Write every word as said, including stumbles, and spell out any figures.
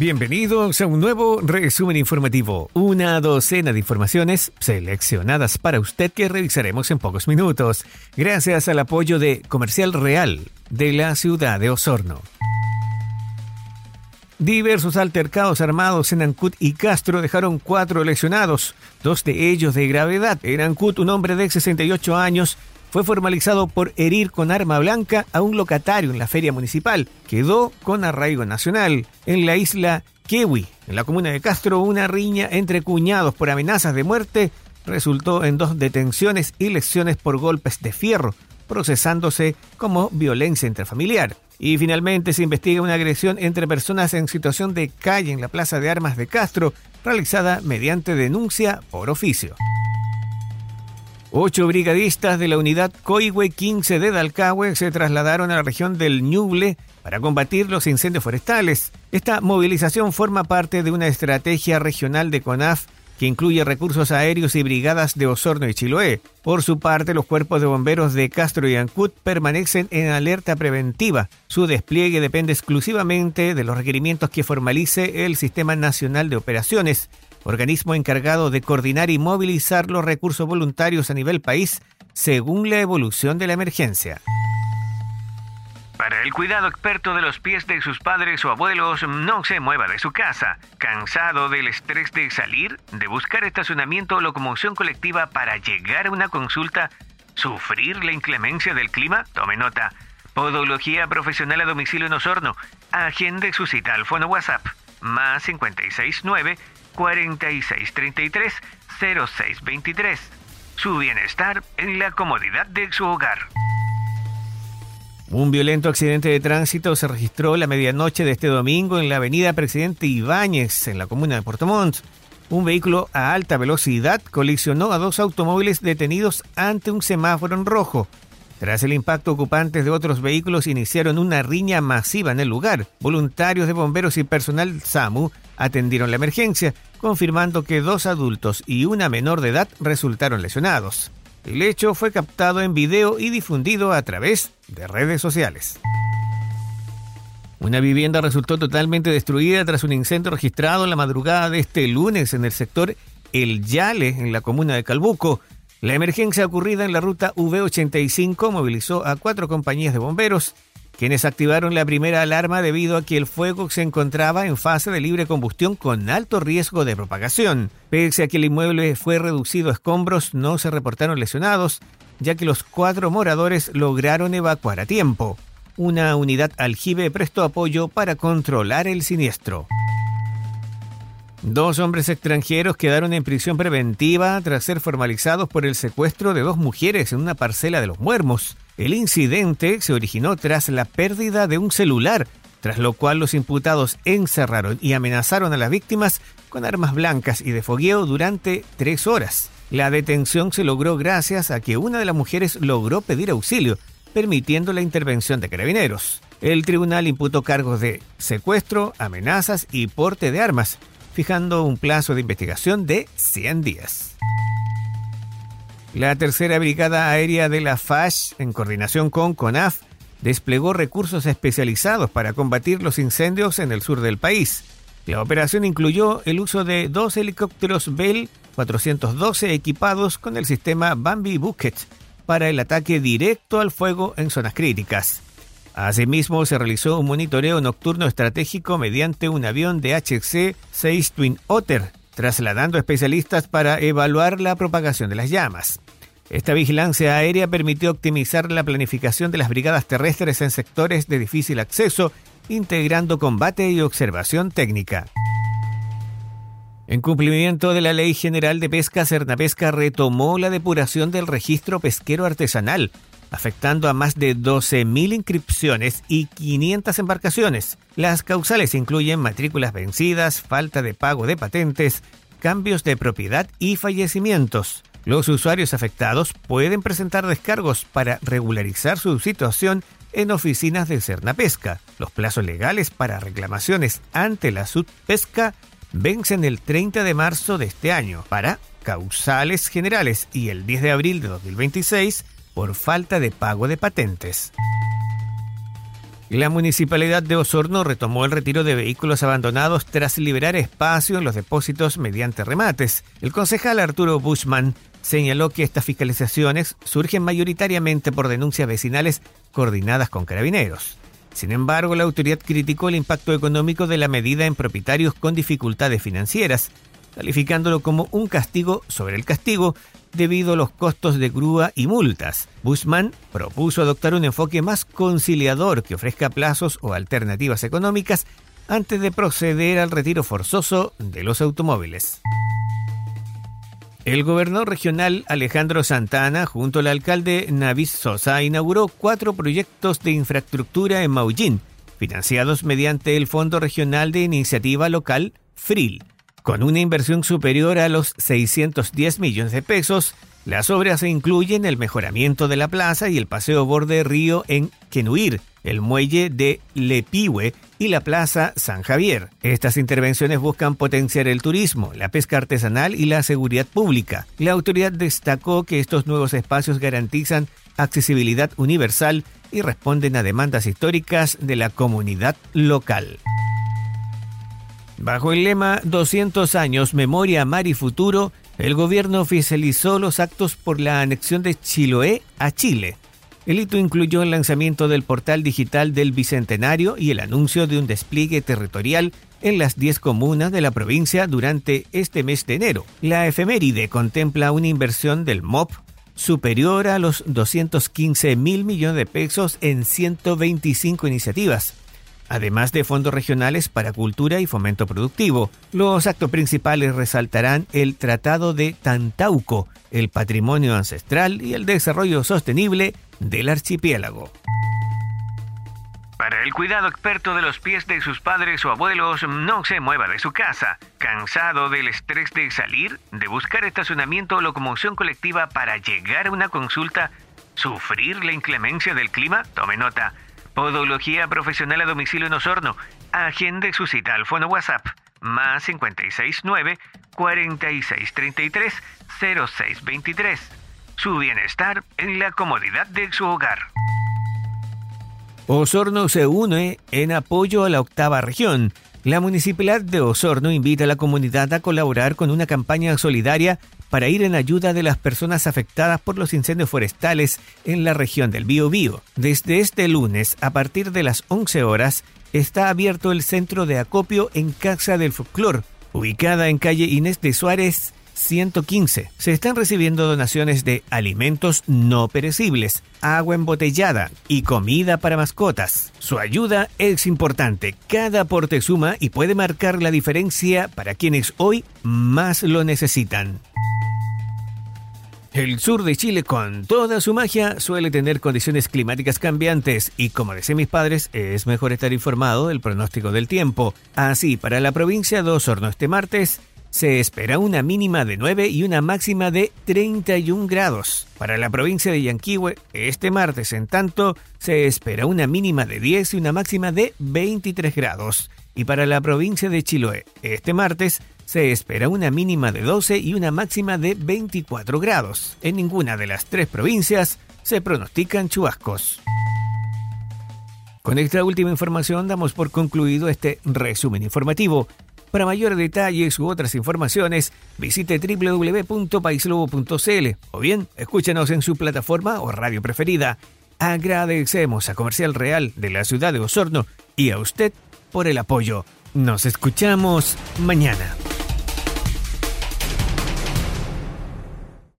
Bienvenidos a un nuevo resumen informativo, una docena de informaciones seleccionadas para usted que revisaremos en pocos minutos, gracias al apoyo de Comercial Real de la ciudad de Osorno. Diversos altercados armados en Ancud y Castro dejaron cuatro lesionados, dos de ellos de gravedad. En Ancud, un hombre de sesenta y ocho años fue formalizado por herir con arma blanca a un locatario en la feria municipal. Quedó con arraigo nacional. En la isla Kewi, en la comuna de Castro, una riña entre cuñados por amenazas de muerte resultó en dos detenciones y lesiones por golpes de fierro, procesándose como violencia intrafamiliar. Y finalmente se investiga una agresión entre personas en situación de calle en la Plaza de Armas de Castro, realizada mediante denuncia por oficio. Ocho brigadistas de la unidad Coihue quince de Dalcahue se trasladaron a la región del Ñuble para combatir los incendios forestales. Esta movilización forma parte de una estrategia regional de CONAF que incluye recursos aéreos y brigadas de Osorno y Chiloé. Por su parte, los cuerpos de bomberos de Castro y Ancud permanecen en alerta preventiva. Su despliegue depende exclusivamente de los requerimientos que formalice el Sistema Nacional de Operaciones, organismo encargado de coordinar y movilizar los recursos voluntarios a nivel país según la evolución de la emergencia. Para el cuidado experto de los pies de sus padres o abuelos, no se mueva de su casa. ¿Cansado del estrés de salir, de buscar estacionamiento o locomoción colectiva para llegar a una consulta, sufrir la inclemencia del clima? Tome nota. Podología Profesional a Domicilio en Osorno. Agende su cita al fono WhatsApp más cinco seis nueve, cuatro seis tres tres, cero seis dos tres. Su bienestar en la comodidad de su hogar. Un violento accidente de tránsito se registró la medianoche de este domingo en la avenida Presidente Ibáñez, en la comuna de Puerto Montt. Un vehículo a alta velocidad colisionó a dos automóviles detenidos ante un semáforo en rojo. Tras el impacto, ocupantes de otros vehículos iniciaron una riña masiva en el lugar. Voluntarios de bomberos y personal SAMU atendieron la emergencia, confirmando que dos adultos y una menor de edad resultaron lesionados. El hecho fue captado en video y difundido a través de redes sociales. Una vivienda resultó totalmente destruida tras un incendio registrado en la madrugada de este lunes en el sector El Yale, en la comuna de Calbuco. La emergencia ocurrida en la ruta V ochenta y cinco movilizó a cuatro compañías de bomberos, quienes activaron la primera alarma debido a que el fuego se encontraba en fase de libre combustión con alto riesgo de propagación. Pese a que el inmueble fue reducido a escombros, no se reportaron lesionados, ya que los cuatro moradores lograron evacuar a tiempo. Una unidad aljibe prestó apoyo para controlar el siniestro. Dos hombres extranjeros quedaron en prisión preventiva tras ser formalizados por el secuestro de dos mujeres en una parcela de Los Muermos. El incidente se originó tras la pérdida de un celular, tras lo cual los imputados encerraron y amenazaron a las víctimas con armas blancas y de fogueo durante tres horas. La detención se logró gracias a que una de las mujeres logró pedir auxilio, permitiendo la intervención de carabineros. El tribunal imputó cargos de secuestro, amenazas y porte de armas, fijando un plazo de investigación de cien días. La tercera Brigada Aérea de la F A S, en coordinación con CONAF, desplegó recursos especializados para combatir los incendios en el sur del país. La operación incluyó el uso de dos helicópteros Bell cuatrocientos doce equipados con el sistema Bambi Bucket para el ataque directo al fuego en zonas críticas. Asimismo, se realizó un monitoreo nocturno estratégico mediante un avión de H C seis Twin Otter, trasladando especialistas para evaluar la propagación de las llamas. Esta vigilancia aérea permitió optimizar la planificación de las brigadas terrestres en sectores de difícil acceso, integrando combate y observación técnica. En cumplimiento de la Ley General de Pesca, Cernapesca retomó la depuración del registro pesquero artesanal, afectando a más de doce mil inscripciones y quinientas embarcaciones. Las causales incluyen matrículas vencidas, falta de pago de patentes, cambios de propiedad y fallecimientos. Los usuarios afectados pueden presentar descargos para regularizar su situación en oficinas de Cernapesca. Los plazos legales para reclamaciones ante la Subpesca vencen el treinta de marzo de este año para causales generales y el diez de abril de dos mil veintiséis por falta de pago de patentes. La Municipalidad de Osorno retomó el retiro de vehículos abandonados tras liberar espacio en los depósitos mediante remates. El concejal Arturo Bushman señaló que estas fiscalizaciones surgen mayoritariamente por denuncias vecinales coordinadas con carabineros. Sin embargo, la autoridad criticó el impacto económico de la medida en propietarios con dificultades financieras, calificándolo como un castigo sobre el castigo debido a los costos de grúa y multas. Bushman propuso adoptar un enfoque más conciliador que ofrezca plazos o alternativas económicas antes de proceder al retiro forzoso de los automóviles. El gobernador regional Alejandro Santana, junto al alcalde Navis Sosa, inauguró cuatro proyectos de infraestructura en Maullín, financiados mediante el Fondo Regional de Iniciativa Local, FRIL. Con una inversión superior a los seiscientos diez millones de pesos, las obras incluyen el mejoramiento de la plaza y el paseo borde río en Quenuir, el muelle de Lepihue y la plaza San Javier. Estas intervenciones buscan potenciar el turismo, la pesca artesanal y la seguridad pública. La autoridad destacó que estos nuevos espacios garantizan accesibilidad universal y responden a demandas históricas de la comunidad local. Bajo el lema doscientos años, Memoria, Mar y Futuro, el gobierno oficializó los actos por la anexión de Chiloé a Chile. El hito incluyó el lanzamiento del portal digital del Bicentenario y el anuncio de un despliegue territorial en las diez comunas de la provincia durante este mes de enero. La efeméride contempla una inversión del M O P superior a los doscientos quince mil millones de pesos en ciento veinticinco iniciativas, además de fondos regionales para cultura y fomento productivo. Los actos principales resaltarán el Tratado de Tantauco, el patrimonio ancestral y el desarrollo sostenible del archipiélago. Para el cuidado experto de los pies de sus padres o abuelos, no se mueva de su casa. ¿Cansado del estrés de salir, de buscar estacionamiento o locomoción colectiva para llegar a una consulta, sufrir la inclemencia del clima? Tome nota. Podología Profesional a Domicilio en Osorno. Agende su cita al fono WhatsApp más cinco seis nueve, cuatro seis tres tres, cero seis dos tres. Su bienestar en la comodidad de su hogar. Osorno se une en apoyo a la octava región. La Municipalidad de Osorno invita a la comunidad a colaborar con una campaña solidaria para ir en ayuda de las personas afectadas por los incendios forestales en la región del Biobío. Desde este lunes, a partir de las once horas, está abierto el centro de acopio en Casa del Folclor, ubicada en calle Inés de Suárez ciento quince. Se están recibiendo donaciones de alimentos no perecibles, agua embotellada y comida para mascotas. Su ayuda es importante. Cada aporte suma y puede marcar la diferencia para quienes hoy más lo necesitan. El sur de Chile, con toda su magia, suele tener condiciones climáticas cambiantes y, como decían mis padres, es mejor estar informado del pronóstico del tiempo. Así, para la provincia de Osorno este martes, se espera una mínima de nueve y una máxima de treinta y un grados. Para la provincia de Yanquihue, este martes, en tanto, se espera una mínima de diez y una máxima de veintitrés grados. Y para la provincia de Chiloé, este martes, se espera una mínima de doce y una máxima de veinticuatro grados. En ninguna de las tres provincias se pronostican chubascos. Con esta última información damos por concluido este resumen informativo. Para mayores detalles u otras informaciones, visite doble u doble u doble u punto paislobo punto c l o bien escúchenos en su plataforma o radio preferida. Agradecemos a Comercial Real de la ciudad de Osorno y a usted por el apoyo. Nos escuchamos mañana.